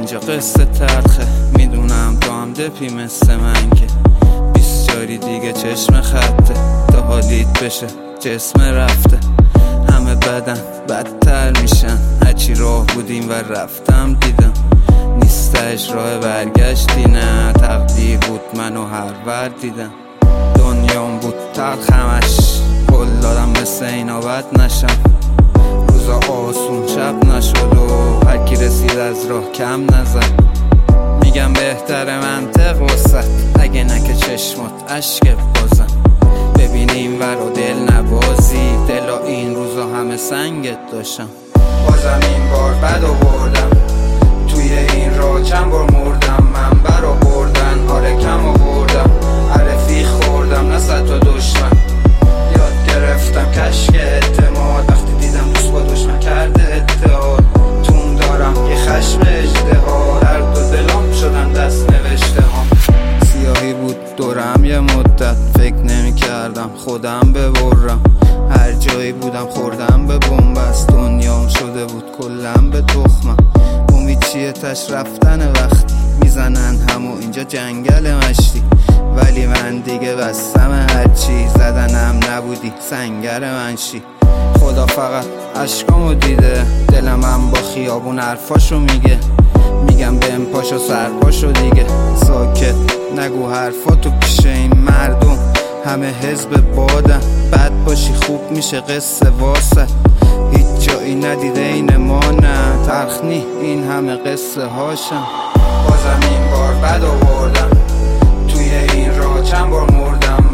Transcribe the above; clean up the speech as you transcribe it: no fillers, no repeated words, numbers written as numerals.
اینجا قصه تلخه، میدونم تو هم دپی مثل من که 20 جاری دیگه چشم خطه، تا حالیت بشه جسم رفته. همه بدن بدتر میشن، هرچی راه بودیم و رفتم دیدم نیستش راه برگشتی، نه تقدیر بود منو هر ور دیدم. دنیام بود تلخ همش، قول دادم مثل اینا بد نشم. روزا آسون شب نشد و هرکی رسید از راه کم نزد. میگم بهتر منطق وسط، اگه نکه چشمات عشق بازم. ببینیم ور و دل نبازی، دلا این روزا همه سنگت داشتم. بازم این بار بد آوردم، توی این راه چند بار مردم. من برا بردن آره کم آوردم، عرفی خوردم نه صد تا دشمن. یاد گرفتم کشک اعتماد، وقتی دیدم دوست با دشمن کرده اتحاد. تون دارم یه خشم اجتهاد، درد و دلام شدن دست نوشته ها. سیاهی بود دورم یه مدت، فکر نمی کردم خودم ببرم. هر جایی بودم خوردم به بنبست، دنیام شده بود کلم به تخمم. امید چیه تش رفتن وقتی میزنن همو اینجا جنگل مشتی. ولی من دیگه بستم هرچی زدنم نبودی سنگر منشی. خدا فقط عشقامو دیده، دلم هم با خیابون حرفاشو میگه. میگم بهم پاشو سرپاشو دیگه، ساکت نگو حرفاتو پیش این مردم. همه حزب بادن، بد باشی خوب میشه قصه واسه. هیچ جایی ندیده این ما نه، تلخ نی این همه قصه هاشم. بازم این بار بد آوردم، توی این راه چند بار مردم.